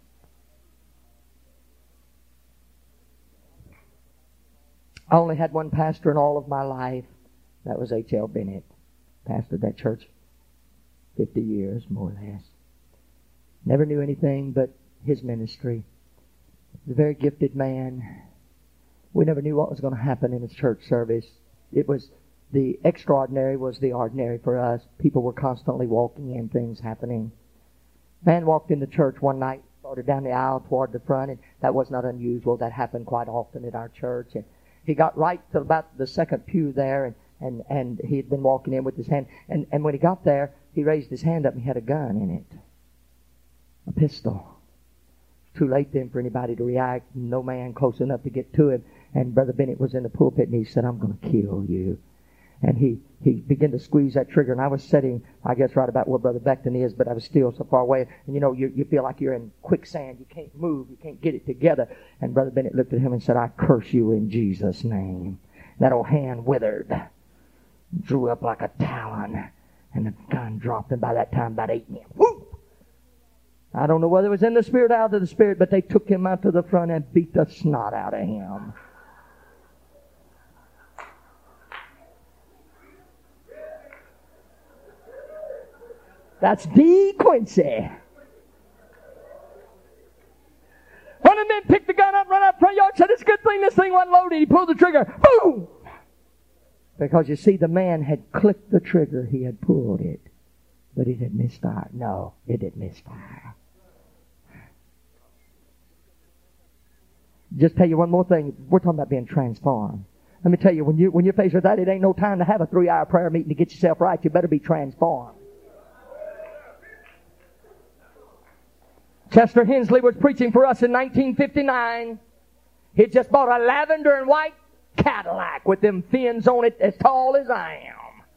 I only had one pastor in all of my life. That was H L Bennett. Pastored that church fifty years, more or less. Never knew anything but his ministry. He was a very gifted man. We never knew what was going to happen in his church service. It was the extraordinary was the ordinary for us. People were constantly walking in, things happening. Man walked in the church one night, started down the aisle toward the front, and that was not unusual. That happened quite often at our church. And he got right to about the second pew there, and, and, and he had been walking in with his hand. And, and when he got there, he raised his hand up and he had a gun in it. A pistol. Too late then for anybody to react. No man close enough to get to him. And Brother Bennett was in the pulpit and he said, I'm going to kill you. And he, he began to squeeze that trigger. And I was sitting, I guess, right about where Brother Beckton is, but I was still so far away. And you know, you, you feel like you're in quicksand. You can't move. You can't get it together. And Brother Bennett looked at him and said, I curse you in Jesus' name. That old hand withered. Drew up like a talon. And the gun dropped. And by that time, about eight men. Whoop! I don't know whether it was in the spirit or out of the spirit, but they took him out to the front and beat the snot out of him. That's D. Quincy. One of the men picked the gun up, ran out front yard, said, it's a good thing this thing wasn't loaded. He pulled the trigger. Boom! Because you see, the man had clicked the trigger. He had pulled it. But it had misfired. No, it didn't misfire. Just tell you one more thing. We're talking about being transformed. Let me tell you, when, you, when you're faced with that, it ain't no time to have a three-hour prayer meeting to get yourself right. You better be transformed. Chester Hensley was preaching for us in nineteen fifty-nine. He'd just bought a lavender and white Cadillac with them fins on it as tall as I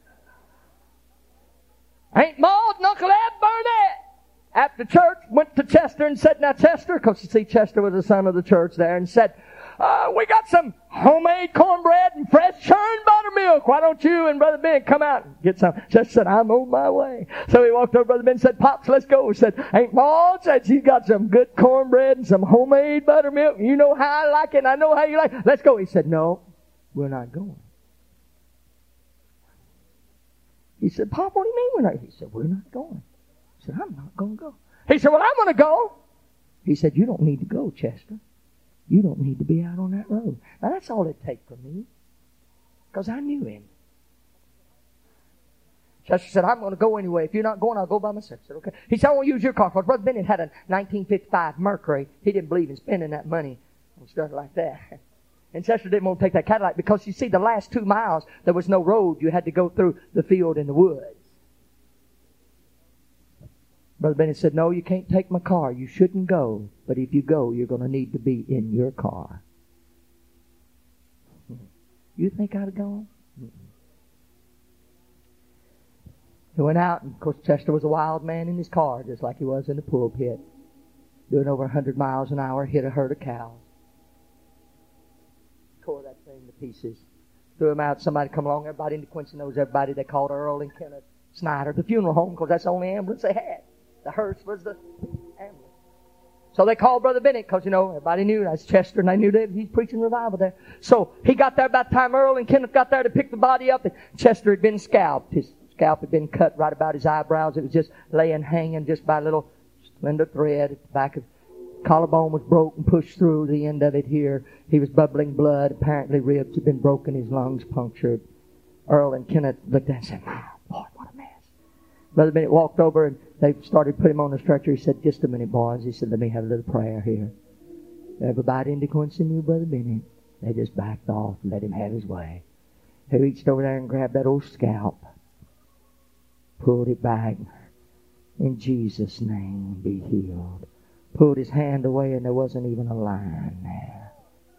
am. Aunt Maud and Uncle Ed Burnett after church went to Chester and said, now Chester, because you see Chester was the son of the church there, and said, uh, we got some homemade cornbread and fresh churned buttermilk. Why don't you and Brother Ben come out and get some? Chester said, I'm on my way. So he walked over to Brother Ben and said, Pops, let's go. He said, Aunt Maud said she's got some good cornbread and some homemade buttermilk. You know how I like it and I know how you like it. Let's go. He said, no, we're not going. He said, Pop, what do you mean we're not? He said, we're not going. He said, I'm not going to go. He said, well, I'm going to go. He said, you don't need to go, Chester. You don't need to be out on that road. Now, that's all it takes from me. Because I knew him. Chester said, I'm going to go anyway. If you're not going, I'll go by myself. I said, okay. He said, I won't use your car. Because Brother Bennett had a nineteen fifty-five Mercury. He didn't believe in spending that money on stuff like that. And Chester didn't want to take that Cadillac because, you see, the last two miles, there was no road. You had to go through the field and the woods. Brother Bennett said, no, you can't take my car. You shouldn't go. But if you go, you're going to need to be in your car. You think I'd have gone? He went out, and of course Chester was a wild man in his car, just like he was in the pulpit. Doing over one hundred miles an hour, hit a herd of cows. Tore that thing to pieces. Threw him out. Somebody come along. Everybody in Quincy knows everybody. They called Earl and Kenneth Snyder, the funeral home, because that's the only ambulance they had. The hearse was the ambulance. So they called Brother Bennett because, you know, everybody knew that's Chester and they knew that he's preaching revival there. So he got there about the time Earl and Kenneth got there to pick the body up, and Chester had been scalped. His scalp had been cut right about his eyebrows. It was just laying hanging just by a little slender thread at the back of collarbone was broke and pushed through the end of it here. He was bubbling blood. Apparently ribs had been broken, his lungs punctured. Earl and Kenneth looked at him and said, my Lord, what a mess. Brother Bennett walked over and they started putting him on the stretcher. He said, just a minute, boys. He said, let me have a little prayer here. Everybody in DeQuincy knew Brother Bennett. They just backed off and let him have his way. He reached over there and grabbed that old scalp. Pulled it back. In Jesus' name, be healed. Pulled his hand away and there wasn't even a line there.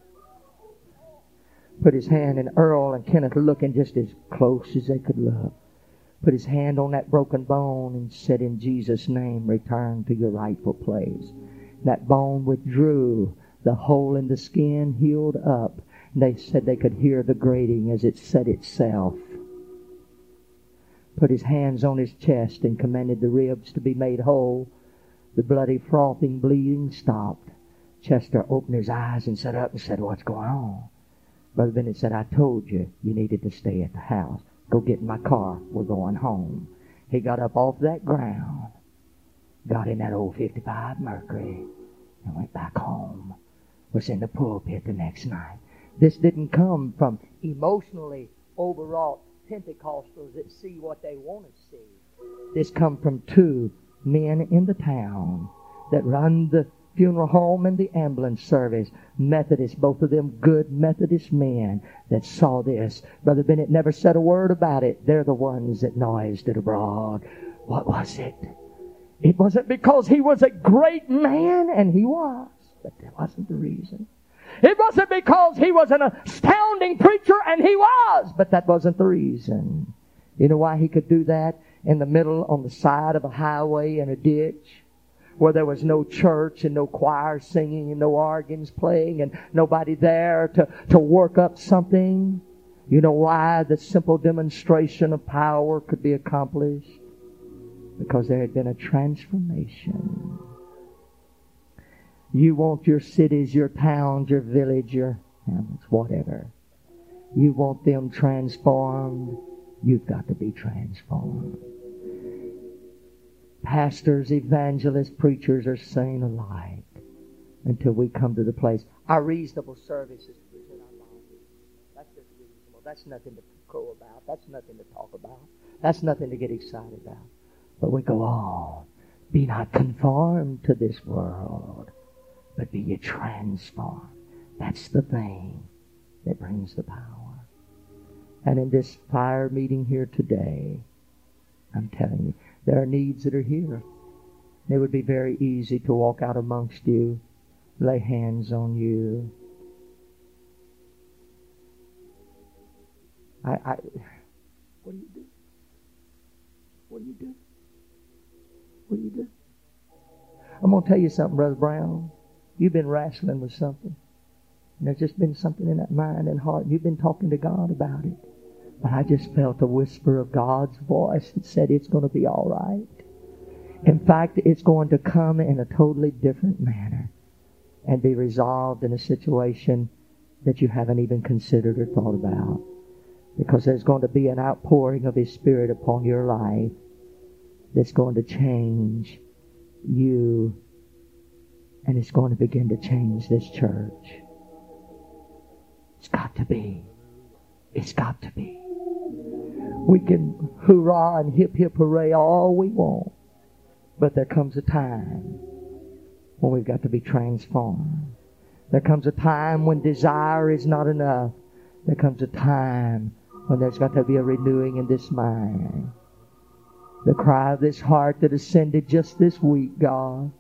Put his hand in Earl and Kenneth looking just as close as they could look. Put his hand on that broken bone and said, in Jesus' name, return to your rightful place. That bone withdrew. The hole in the skin healed up. They said they could hear the grating as it set itself. put his hands on his chest and commanded the ribs to be made whole. The bloody, frothing, bleeding stopped. Chester opened his eyes and sat up and said, "What's going on?" Brother Bennett said, "I told you, you needed to stay at the house. Go get in my car. We're going home." He got up off that ground, got in that old fifty-five Mercury, and went back home. Was in the pulpit the next night. This didn't come from emotionally overwrought Pentecostals that see what they want to see. This come from two men in the town that run the funeral home and the ambulance service. Methodists, both of them good Methodist men that saw this. Brother Bennett never said a word about it. They're the ones that noised it abroad. What was it? It wasn't because he was a great man, and he was, but that wasn't the reason. It wasn't because he was an astounding preacher, and he was, but that wasn't the reason. You know why he could do that? In the middle, on the side of a highway in a ditch, where there was no church and no choir singing and no organs playing and nobody there to, to work up something. You know why the simple demonstration of power could be accomplished? Because there had been a transformation. You want your cities, your towns, your village, your hamlets, whatever. You want them transformed. You've got to be transformed. Pastors, evangelists, preachers are saying alike until we come to the place. Our reasonable service is to present our bodies. That's just reasonable. That's nothing to crow about. That's nothing to talk about. That's nothing to get excited about. But we go on. Be not conformed to this world, but be ye transformed. That's the thing that brings the power. And in this fire meeting here today, I'm telling you, there are needs that are here. It would be very easy to walk out amongst you, lay hands on you. I, I, what do you do? What do you do? What do you do? I'm going to tell you something, Brother Brown. You've been wrestling with something. And there's just been something in that mind and heart. And you've been talking to God about it. But I just felt a whisper of God's voice that said it's going to be all right. In fact, it's going to come in a totally different manner and be resolved in a situation that you haven't even considered or thought about. Because there's going to be an outpouring of His Spirit upon your life that's going to change you, and it's going to begin to change this church. It's got to be. It's got to be. We can hoorah and hip hip hooray all we want, but there comes a time when we've got to be transformed. There comes a time when desire is not enough. There comes a time when there's got to be a renewing in this mind. The cry of this heart that ascended just this week, God.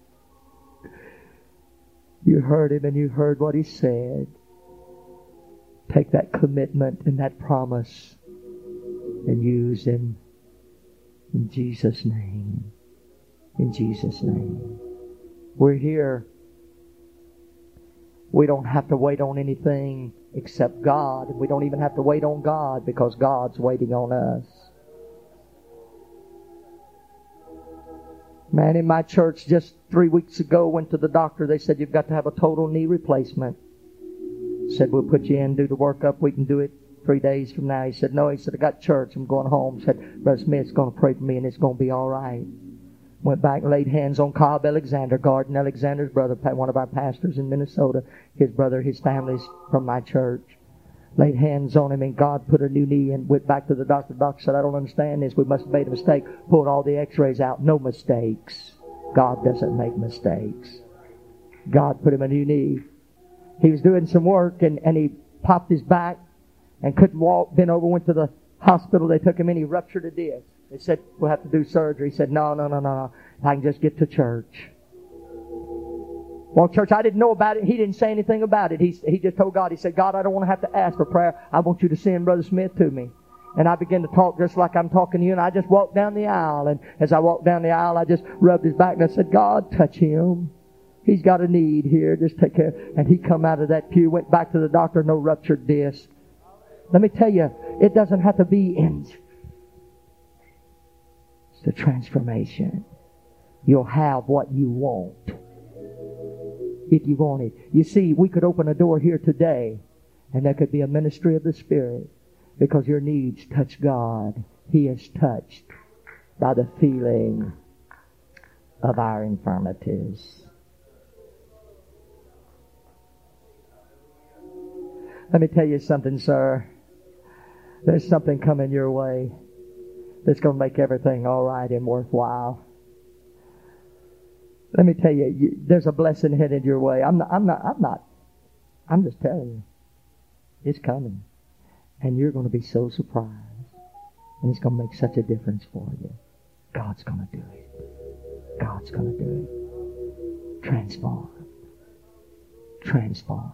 You heard Him and you heard what He said. Take that commitment and that promise and use Him in Jesus' name. In Jesus' name. We're here. We don't have to wait on anything except God. We don't even have to wait on God because God's waiting on us. Man, in my church just three weeks ago went to the doctor. They said, "You've got to have a total knee replacement." Said, "We'll put you in, do the workup. We can do it three days from now." He said, "No." He said, "I got church. I'm going home." He said, "Brother Smith's going to pray for me and it's going to be all right." Went back and laid hands on Cobb Alexander, Garden Alexander's brother, one of our pastors in Minnesota. His brother, his family's from my church. Laid hands on him and God put a new knee in. Went back to the doctor. The doctor said, "I don't understand this. We must have made a mistake." Pulled all the x-rays out. No mistakes. God doesn't make mistakes. God put him a new knee. He was doing some work and, and he popped his back and couldn't walk. Bent over, went to the hospital. They took him in. He ruptured a disc. They said, "We'll have to do surgery." He said, no, no, no, no, no. I can just get to church. Well, church, I didn't know about it. He didn't say anything about it. He, he just told God, he said, "God, I don't want to have to ask for prayer. I want you to send Brother Smith to me." And I began to talk just like I'm talking to you. And I just walked down the aisle. And as I walked down the aisle, I just rubbed his back and I said, "God, touch him. He's got a need here. Just take care." And he come out of that pew, went back to the doctor, no ruptured disc. Let me tell you, it doesn't have to be in. It's the transformation. You'll have what you want. If you want it. You see, we could open a door here today, and there could be a ministry of the Spirit, because your needs touch God. He is touched by the feeling of our infirmities. Let me tell you something, sir. There's something coming your way that's going to make everything all right and worthwhile. Let me tell you, you, there's a blessing headed your way. I'm not, I'm not, I'm not, I'm just telling you. It's coming. And you're going to be so surprised. And it's going to make such a difference for you. God's going to do it. God's going to do it. Transform. Transform.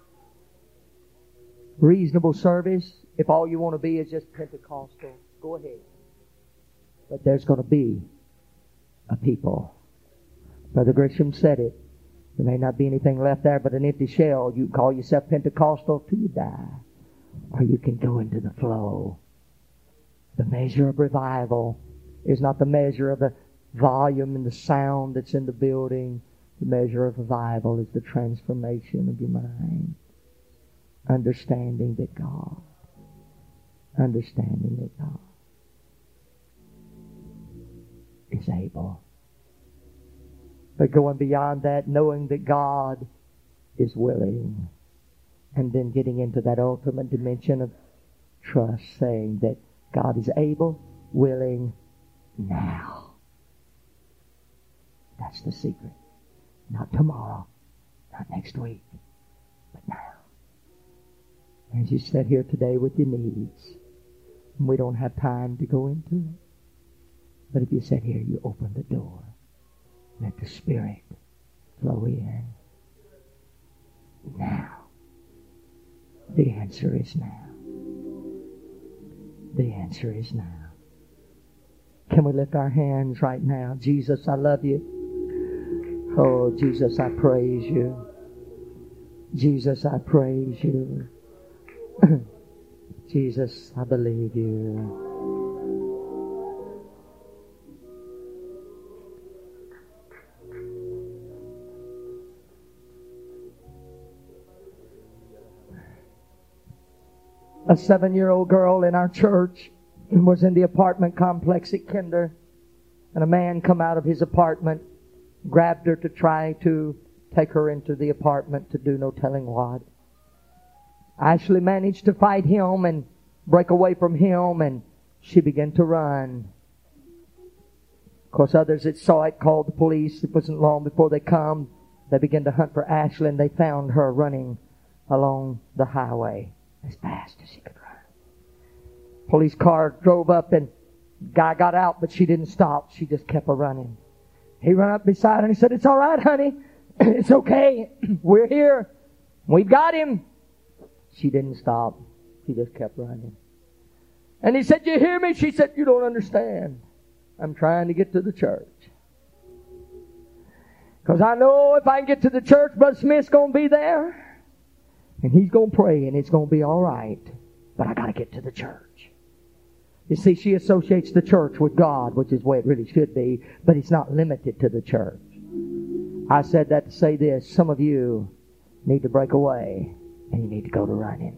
Reasonable service, if all you want to be is just Pentecostal, go ahead. But there's going to be a people. Brother Grisham said it. There may not be anything left there but an empty shell. You call yourself Pentecostal till you die. Or you can go into the flow. The measure of revival is not the measure of the volume and the sound that's in the building. The measure of revival is the transformation of your mind. Understanding that God. Understanding that God is able. But going beyond that, knowing that God is willing. And then getting into that ultimate dimension of trust, saying that God is able, willing, now. That's the secret. Not tomorrow, not next week, but now. As you sit here today with your needs, and we don't have time to go into it, but if you sit here, you open the door. Let the Spirit flow in. Now. The answer is now. The answer is now. Can we lift our hands right now? Jesus, I love you. Oh, Jesus, I praise you. Jesus, I praise you. Jesus, I believe you. A seven-year-old girl in our church was in the apartment complex at Kinder, and a man come out of his apartment, grabbed her to try to take her into the apartment to do no telling what. Ashley managed to fight him and break away from him, and she began to run. Of course, others that saw it called the police. It wasn't long before they come. They began to hunt for Ashley, and they found her running along the highway as fast as she could run. Police car drove up, and guy got out, but she didn't stop. She just kept a running. He ran up beside her and he said, "It's all right, honey. It's okay. We're here. We've got him." She didn't stop. She just kept running. And he said, "You hear me?" She said, "You don't understand. I'm trying to get to the church. Because I know if I can get to the church, Brother Smith's going to be there. And he's going to pray and it's going to be all right. But I got to get to the church." You see, she associates the church with God, which is the way it really should be. But it's not limited to the church. I said that to say this. Some of you need to break away and you need to go to running.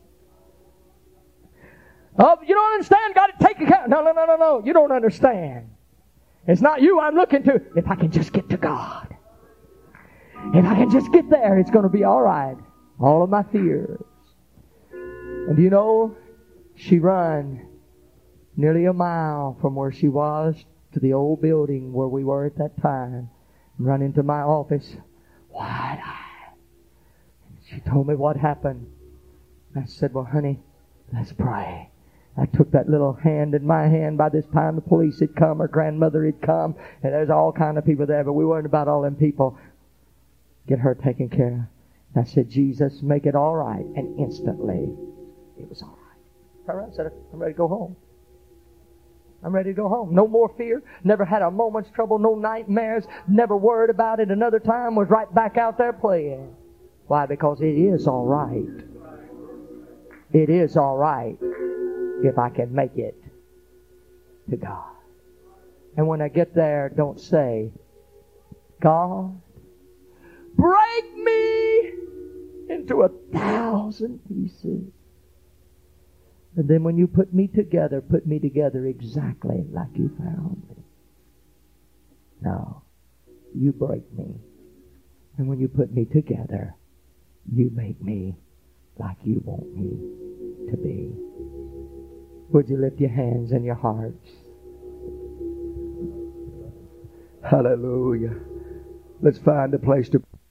Oh, you don't understand. Got to take account. No, no, no, no, no. You don't understand. It's not you I'm looking to. If I can just get to God. If I can just get there, it's going to be all right. All of my fears. And you know, she ran nearly a mile from where she was to the old building where we were at that time. And run into my office, wide-eyed. She told me what happened. I said, "Well, honey, let's pray." I took that little hand in my hand. By this time, the police had come. Her grandmother had come. And there's all kind of people there, but we weren't about all them people. Get her taken care of. I said, "Jesus, make it all right." And instantly, it was all right. I said, "I'm ready to go home. I'm ready to go home. No more fear. Never had a moment's trouble. No nightmares. Never worried about it. Another time was right back out there playing." Why? Because it is all right. It is all right if I can make it to God. And when I get there, don't say, God, break me into a thousand pieces. And then when you put me together, put me together exactly like you found me. No, you break me. And when you put me together, you make me like you want me to be. Would you lift your hands and your hearts? Hallelujah. Let's find a place to